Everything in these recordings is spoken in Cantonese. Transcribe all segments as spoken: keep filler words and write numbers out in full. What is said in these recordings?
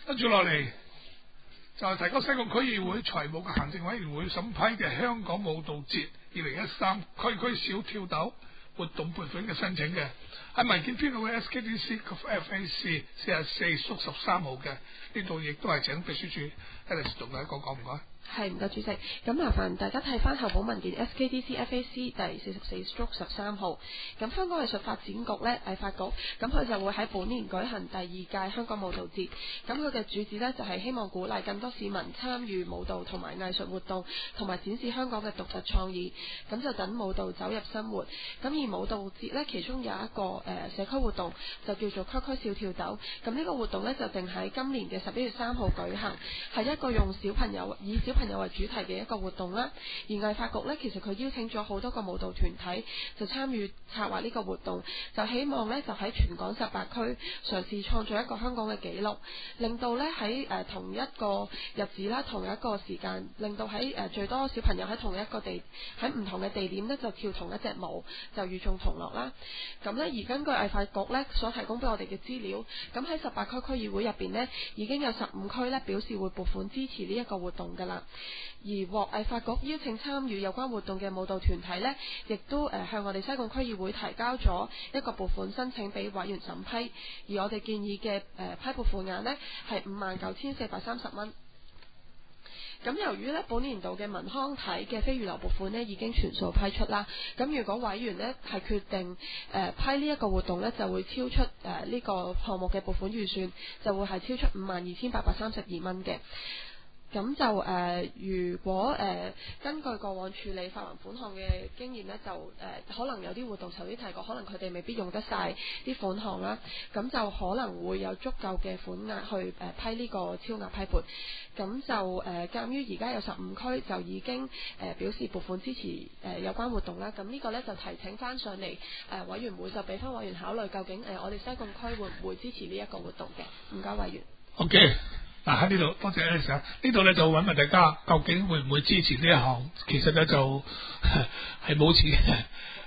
跟住落嚟就係提交西貢區議會財務嘅行政委員會審批嘅香港舞蹈節二零一三區區小跳豆活動撥款嘅申請嘅，喺文件編號嘅 S K D C 及 F A C 四十四縮十三號嘅，呢度亦都係請秘書處 Alice 同大家講講，唔該。 係，唔該主席，咁麻煩大家睇翻候補文件 S K D C F A C 第四十四 stroke 十三號。咁香港藝術發展局呢，藝發局，咁佢就會喺本年舉行第二屆香港舞蹈節。咁佢嘅主旨呢，就係希望鼓勵更多市民參與舞蹈同埋藝術活動，同埋展示香港嘅獨特創意。咁就等舞蹈走入生活。咁而舞蹈節呢，其中有一個誒、呃、社區活動就叫做區區小跳豆。咁呢個活動呢，就定喺今年嘅十一月三號舉行，係一個用小朋友以小朋友為主題嘅一個活動啦。而藝發局呢，其實佢邀請咗好多個舞蹈團體就參與策劃呢個活動，就希望呢，就喺全港十八區嘗試創造一個香港嘅紀錄，令到呢喺誒、呃、同一個日子啦，同一個時間，令到喺誒、呃、最多小朋友喺同一個地喺唔同嘅地點呢，就跳同一隻舞，就與眾同樂啦。咁呢，而根據藝發局呢所提供俾我哋嘅資料，咁喺十八區區議會入邊呢，已經有十五區呢表示會撥款支持呢一個活動㗎啦。而獲藝發局邀請參與有關活動嘅舞蹈團體呢，亦都誒、呃、向我哋西貢區議會提交咗一個撥款申請俾委員審批，而我哋建議嘅誒、呃、批撥款額呢係五萬九千四百三十蚊。咁由於呢本年度嘅文康體嘅非預留撥款呢已經全數批出啦，咁如果委員呢係決定誒、呃、批呢一個活動呢，就會超出誒呢、呃這個項目嘅撥款預算，就會係超出五萬二千八百三十二蚊嘅。咁就誒、呃，如果誒、呃、根據過往處理發還款項嘅經驗呢，就誒、呃、可能有啲活動頭先提過，可能佢哋未必用得晒啲款項啦，咁就可能會有足夠嘅款額去誒、呃、批呢個超額批撥。咁就誒，鑑於而家有十五區就已經誒、呃、表示撥款支持誒、呃、有關活動啦，咁呢個呢，就提請翻上嚟誒、呃、委員會就俾翻委員考慮，究竟誒、呃、我哋西貢區會唔會支持呢一個活動嘅？唔該，委員。 OK。嗱喺呢度，多謝 Alice。呢度咧就問問大家，究竟會唔會支持呢一項？其實咧就係冇錢嘅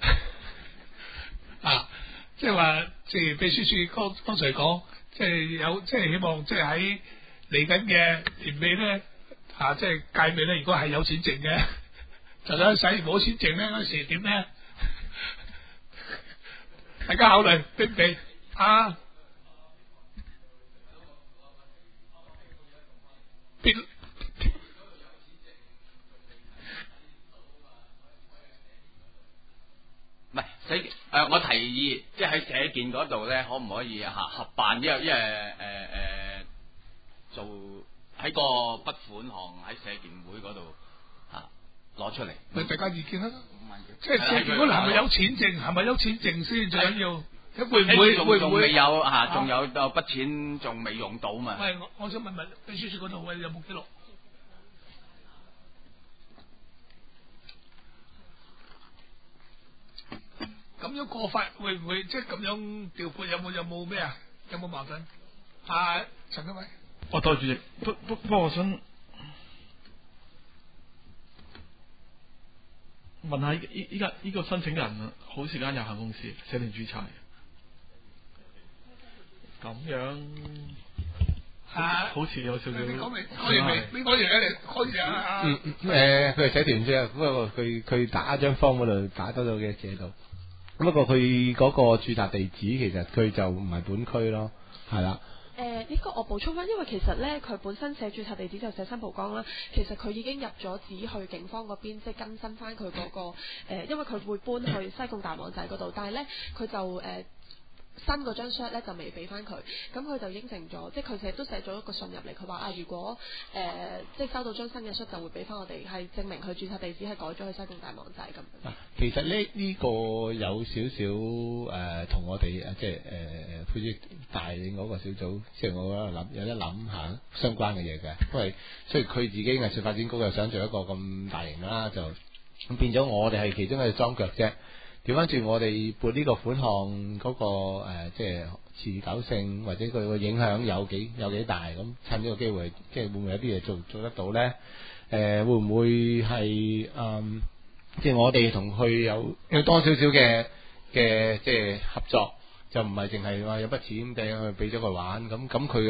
啊，即係話，即係秘書處剛剛才講，即係有，即係希望，即係喺嚟緊嘅年尾咧，啊，即係屆尾咧，如果係有錢剩嘅，就想使；冇錢剩咧，嗰時點咧？大家考慮俾唔俾啊？ 唔係社誒，我提議即係喺社建嗰度咧，可唔可以嚇合辦？因為因為誒誒做喺個筆款項喺社建會嗰度嚇攞出嚟。 咪大家意見啦，即係社建嗰度係咪有錢剩？係咪有錢剩先最緊要？會唔會會唔會未有嚇？仲有有筆錢仲未用到嘛？ 喂，我我想問問秘書處嗰度喂有冇記錄？咁樣過法會唔會即係咁樣調配有冇有冇咩啊？有冇矛盾？啊，陳家偉， 哦，代主席，不不不過我想問下依依家呢個申請人好時間有限公司社團註冊咁樣啊，好似有少少。你講未？講完未？你講完咧？你講完啊？ 嗯誒，佢係社團啫，不過佢佢打張方嗰度打得到嘅寫到。不過佢嗰個註冊地址其實佢就唔係本區咯，係啦。 誒、呃，呢、這個我補充翻，因為其實咧佢本身寫註冊地址就寫新蒲崗啦，其實佢已經入咗紙去警方嗰邊，即係更新翻佢嗰個誒、呃，因為佢會搬去西貢大網仔嗰度，但係咧佢就誒。呃新嗰張 shot 咧就未俾翻佢，咁佢就應承咗，即係佢成日都寫咗一個信入嚟，佢話啊，如果誒、呃、即係收到張新嘅 shot 就會俾翻我哋，係證明佢註冊地址係改咗去西貢大網仔咁。 其實呢呢、這個有少少誒同我哋誒即係誒配置帶領嗰個小組，即係我喺度諗有得諗下相關嘅嘢嘅，因為雖然佢自己藝術發展局又想做一個咁大型啦，就咁變咗我哋係其中一個裝腳啫。調翻轉我哋撥呢個款項嗰、那個誒、呃，即係持久性或者佢個影響有幾有幾大？咁趁呢個機會，即係會唔會有啲嘢做做得到咧？誒、呃，會唔會係嗯，即係我哋同佢有有多少少嘅嘅即係合作，就唔係淨係話有筆錢掟去俾咗佢玩，咁咁佢嗰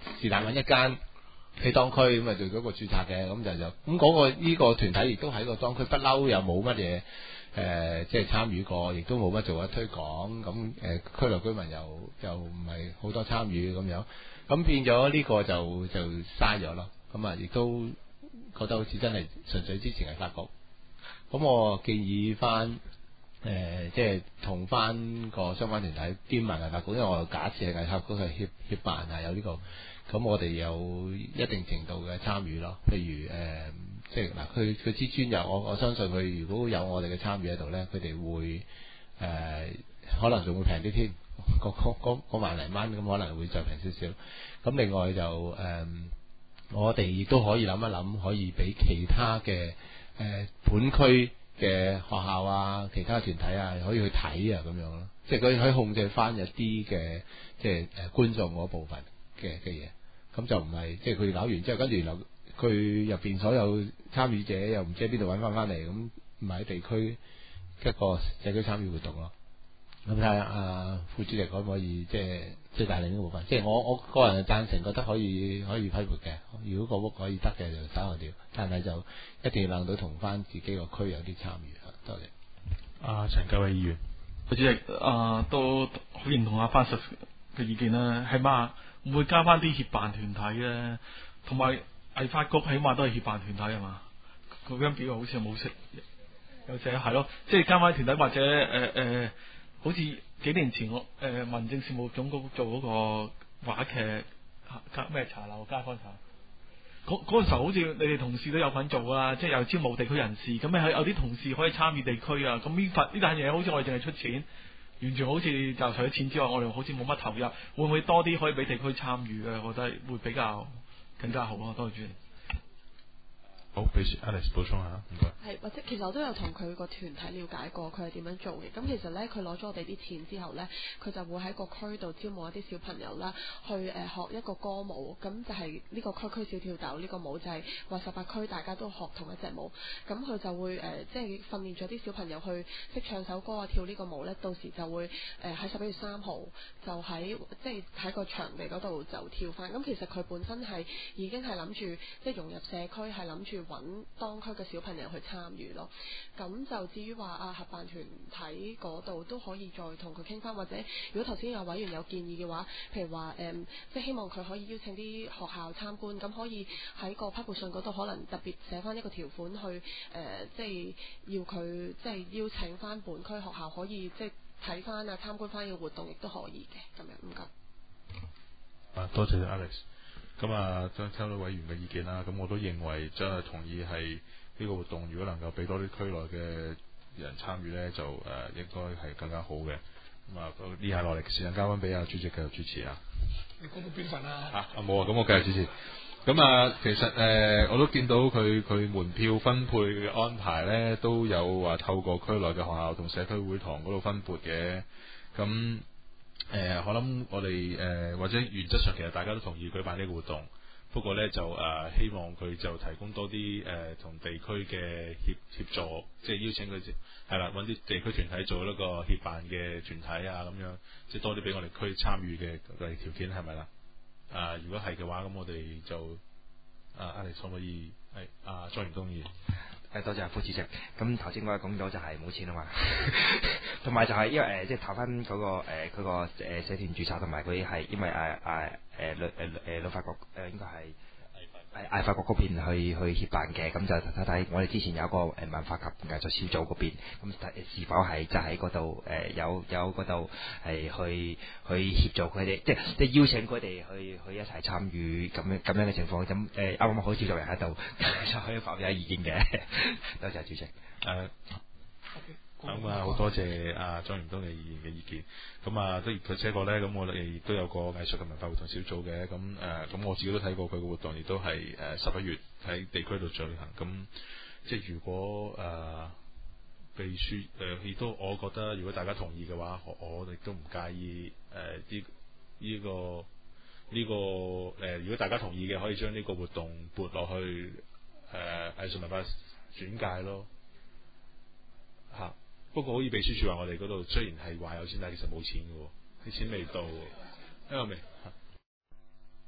是但揾一間喺當區咁啊做嗰個註冊嘅，咁就就咁嗰個呢個團體亦都喺個當區不嬲，又冇乜嘢誒，即係參與過，亦都冇乜做咗推廣，咁誒、呃、區內居民又又唔係好多參與咁樣，咁變咗呢個就就嘥咗咯。咁啊，亦都覺得好似真係純粹支持藝發局。咁我建議翻誒、呃，即係同翻個相關團體兼埋藝發局，因為我假設係藝發局係協協辦係有呢、這個。咁我哋有一定程度嘅參與咯，譬如誒、呃，即係嗱，佢佢支專有我我相信佢如果有我哋嘅參與喺度咧，佢哋會誒、呃、可能仲會平啲添，嗰萬零蚊咁可能會再平少少。咁另外就誒、呃，我哋亦都可以諗一諗，可以俾其他嘅誒、呃、本區嘅學校啊，其他團體啊，可以去睇啊咁樣咯，即係佢可以控制翻一啲嘅即係誒、呃、觀眾嗰部分嘅嘅嘢。咁就唔係即係佢搞完之後，跟住然後佢入邊所有參與者又唔知喺邊度揾翻翻嚟，咁唔係喺地區一個社區參與活動咯。咁睇下阿副主席可唔可以即係即係帶領呢部分？即係我我個人係贊成，覺得可以可以批撥嘅。如果個屋可以得嘅就稍後調，但係就一定要諗到同翻自己個區有啲參與啊。多謝。 阿陳九偉議員，副主席啊，都好認同阿班實嘅意見啦，係嘛？會唔會加翻啲協辦團體咧？同埋藝發局起碼都係協辦團體係嘛？嗰張表好似冇識有寫係咯，即係加翻團體或者誒誒、呃呃，好似幾年前我誒、呃、民政事務總局做嗰個話劇加咩茶樓街坊茶，嗰嗰陣時候好似你哋同事都有份做啊，即係又招募地區人士，咁你有啲同事可以參與地區啊，咁呢份呢單嘢好似我哋淨係出錢。完全好似就除咗錢之外，我哋好似冇乜投入，會唔會多啲可以俾地區參與嘅？我覺得會比較更加好咯。多謝主席。 好，俾 Alex 補充下，唔該。 係，或者其實我都有同佢個團體了解過，佢係點樣做嘅。咁其實咧，佢攞咗我哋啲錢之後咧，佢就會喺個區度招募一啲小朋友啦，去誒、呃、學一個歌舞。咁就係呢個區區小跳豆呢個舞，就係話十八區大家都學同一隻舞。咁佢就會誒、呃、即係訓練咗啲小朋友去識唱首歌啊，跳呢個舞咧。到時就會誒喺十一月三號就喺即係喺個場地嗰度就跳翻。咁其實佢本身係已經係諗住即係融入社區，係諗住揾當區嘅小朋友去參與咯。咁就至於話啊合辦團體嗰度都可以再同佢傾翻，或者如果頭先有委員有建議嘅話，譬如話誒、嗯、即係希望佢可以邀請啲學校參觀，咁可以喺個批撥信嗰度可能特別寫翻一個條款去誒、呃，即係要佢即係邀請翻本區學校可以即係睇翻啊參觀翻呢個活動，亦都可以嘅咁樣。唔該。 啊，多謝 Alex。咁啊，聽聽到委員嘅意見啦，咁我都認為真係同意係呢個活動，如果能夠俾多啲區內嘅人參與咧，就誒、呃、應該係更加好嘅。咁啊，呢下落嚟時間交翻俾阿主席繼續主持啊。 你講到邊份啊？ 嚇啊冇啊，咁我繼續主持。咁啊，其實誒、呃、我都見到佢佢門票分配嘅安排咧，都有話透過區內嘅學校同社區會堂嗰度分撥嘅。咁誒、呃，我諗我哋誒、呃、或者原則上其實大家都同意舉辦呢個活動，不過咧就誒、呃、希望佢就提供多啲誒同地區嘅協協助，即係邀請佢係啦，揾啲地區團體做一個協辦嘅團體啊，咁樣即係多啲俾我哋區參與嘅嘅條件係咪啦？啊、呃，如果係嘅話，咁我哋就啊 Alex 可唔可以係啊莊元東議員？ 誒多謝副主席。咁頭先我講咗就係冇錢啊嘛，同埋就係因為誒、呃、即係投翻嗰個誒佢個誒社團註冊，同埋佢係因為誒誒誒律誒誒律法局誒應該係誒藝發局嗰邊去去協辦嘅，咁就睇睇我哋之前有個誒文化及藝術小組嗰邊，咁睇是否係就喺嗰度誒有有嗰度係去去協助佢哋，即係即係邀請佢哋去去一齊參與咁樣咁樣嘅情況，咁誒啱啱好召集人喺度就可以發表下意見嘅，多謝主席。誒、 uh, 咁啊，好多謝阿莊元東嘅議員嘅意見。咁啊，的而且確咧，咁我哋亦都有個藝術及文化活動小組嘅。咁誒，咁、呃、我自己都睇過佢嘅活動，亦都係誒十一月喺地區度進行。咁即係如果誒、呃、秘書誒，亦、呃、都我覺得，如果大家同意嘅話，我哋都唔介意誒呢呢個呢、這個誒、呃，如果大家同意嘅，可以將呢個活動撥落去誒、呃、藝術文化轉介咯，嚇、啊。不過好似秘書處話，我哋嗰度雖然係話有錢，但係其實冇錢嘅喎，啲錢未到，因為未。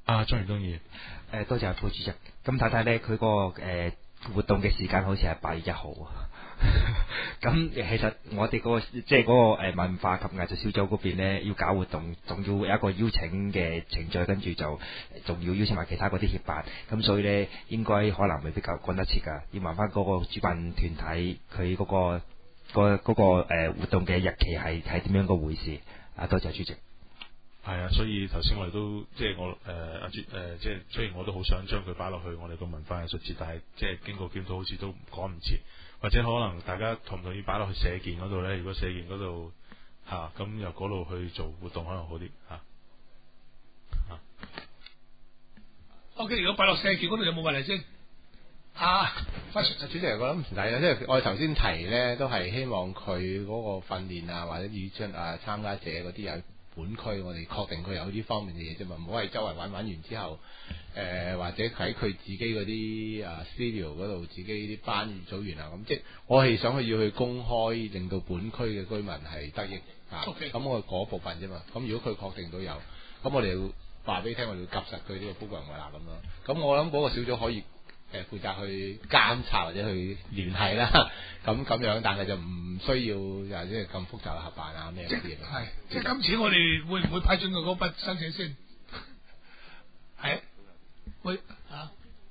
啊，張元東議員， 誒多謝副主席。咁睇睇咧，佢個誒活動嘅時間好似係八月一號啊。咁其實我哋嗰個即係嗰個誒文化及藝術小組嗰邊咧，要搞活動，仲要有一個邀請嘅程序，跟住就仲要邀請埋其他嗰啲協辦。咁所以咧，應該可能未必夠趕得切㗎，要問翻嗰個主辦團體佢嗰個個嗰個誒活動嘅日期係係點樣個回事。啊，多謝主席。 係啊，所以頭先我哋都即係我誒阿朱誒，即係雖然我都好想將佢擺落去我哋個文化藝術節，但係即係經過檢討，好似都趕唔切，或者可能大家同唔同意擺落去社建嗰度咧？如果社建嗰度嚇咁由嗰度去做活動，可能好啲嚇。嚇、啊。 O K， 如果擺落社建嗰度有冇問題先？啊， 主席，我諗唔使啦，即係我哋頭先提咧，都係希望佢嗰個訓練啊，或者與將啊參加者嗰啲有本區，我哋確定佢有呢方面嘅嘢啫嘛，唔好係周圍玩玩完之後，誒、呃、或者喺佢自己嗰啲啊 studio 嗰度自己啲班組完啊，咁即係我係想去要去公開，令到本區嘅居民係得益啊。咁 Okay. 我嗰部分啫嘛，咁如果佢確定到有，咁我哋要話俾你聽，我哋要夾實佢呢個 program 啦咁咯。咁我諗嗰個小組可以。誒負責去監察或者去聯繫啦，咁咁樣，但係就唔需要又即係咁複雜嘅合辦啊咩嗰啲嘢。 係，即係今次我哋會唔會批准佢嗰筆申請先？係，會啊。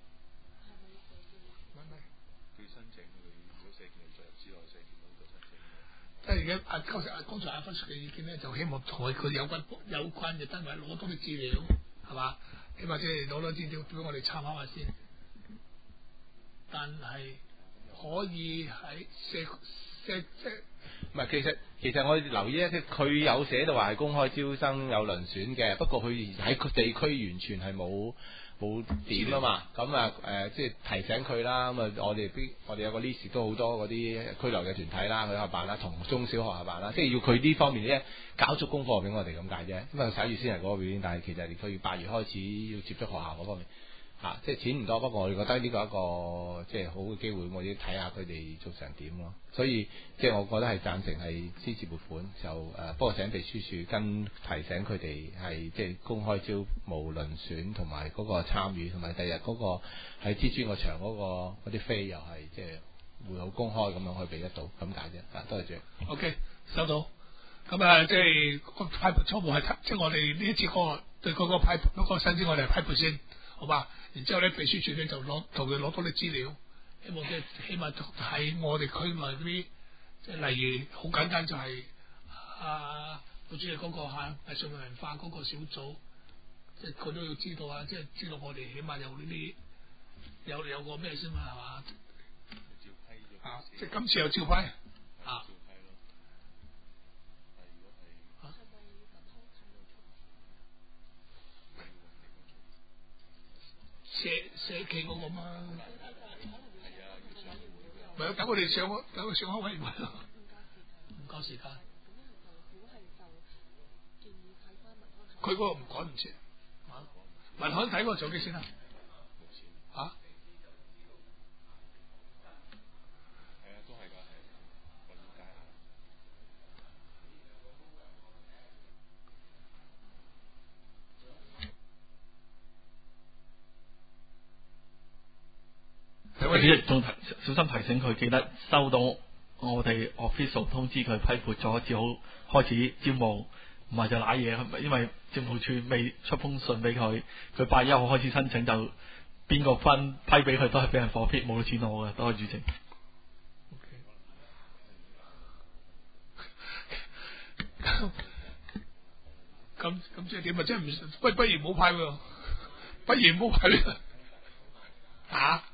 佢申請佢如果社建進入之內，社建嗰度申請。 即係而家阿剛才阿剛才阿分析嘅意見咧，就希望同佢佢有關有關嘅單位攞多啲資料，係嘛？起碼即係攞多資料俾我哋參考下先。但係可以喺社社即係唔係，其實其實我留意咧，即係佢有寫到話係公開招生有遴選嘅，不過佢喺地區完全係冇冇點啊嘛，咁啊誒即係提醒佢啦，咁啊我哋啲我哋有個 list 都好多嗰啲拘留嘅團體啦，佢合辦啦，同中小學合辦啦，即係要佢呢方面咧搞足功課俾我哋咁解啫，因為十一月先係嗰個表演，但係其實佢要八月開始要接觸學校嗰方面。啊！即係錢唔多，不過我哋覺得呢個係一個即係好嘅機會，我要睇下佢哋做成點咯。所以即係我覺得係贊成係支持撥款，就誒、呃、不過請秘書處跟提醒佢哋係即係公開招募遴選同埋嗰個參與，同埋第日嗰個喺知專個場嗰、嗰個嗰啲飛又係即係會好公開咁樣去俾得到咁解啫。啊，多謝主席。 O K，收到。咁啊，即係個批撥初步係即係我哋呢一次嗰個對嗰個批嗰個申請，我哋係批撥先，好嘛？然之後咧，秘書處咧就攞同佢攞多啲資料，希望即係起碼喺我哋區內嗰啲，即係例如好簡單就係、是、啊，副主席嗰個嚇藝術文化嗰個小組，即係佢都要知道啊，即係知道我哋起碼有呢啲有有個咩先嘛係嘛？啊，即係今次有照批啊。社社企嗰個嘛，咪有等我哋上等佢上開委員會咯，唔夠時間。佢嗰個唔趕唔切，文刊睇嗰個手機先啦。啊？ 主席仲提小心提醒佢，記得收到我哋 official 通知佢批撥咗，至好開始招募，唔係就賴嘢。因為政務處未出封信俾佢，佢八月一號開始申請，就邊個分批俾佢都係俾人火撇，冇錢攞嘅。多謝主席。 咁咁即係點啊？即係唔不不如唔好派喎，不如唔好派呢啊？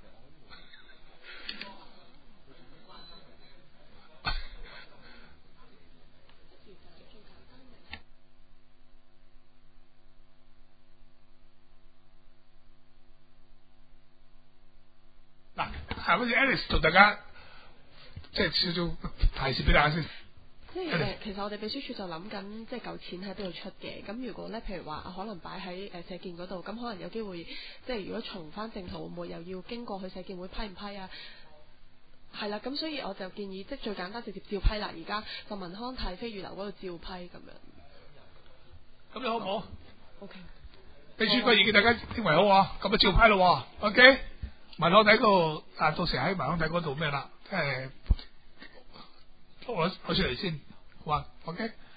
嗱，係好似 Alice 同大家即係少少提示俾大家先。 即係誒，其實我哋秘書處就諗緊，即係嚿錢喺邊度出嘅。咁如果咧，譬如話可能擺喺誒社建嗰度，咁可能有機會，即係如果重翻正途，會唔會又要經過去社建會批唔批啊？係啦，咁所以我就建議，即係最簡單直接照批啦。而家就文康體非預留嗰度照批咁樣。 咁你好唔好 ？O K。 秘書個意見大家認為好啊，咁啊照批咯。OK，文康體嗰度啊，到時喺文康體嗰度咩啦？誒，攞攞出嚟先，好啊。OK。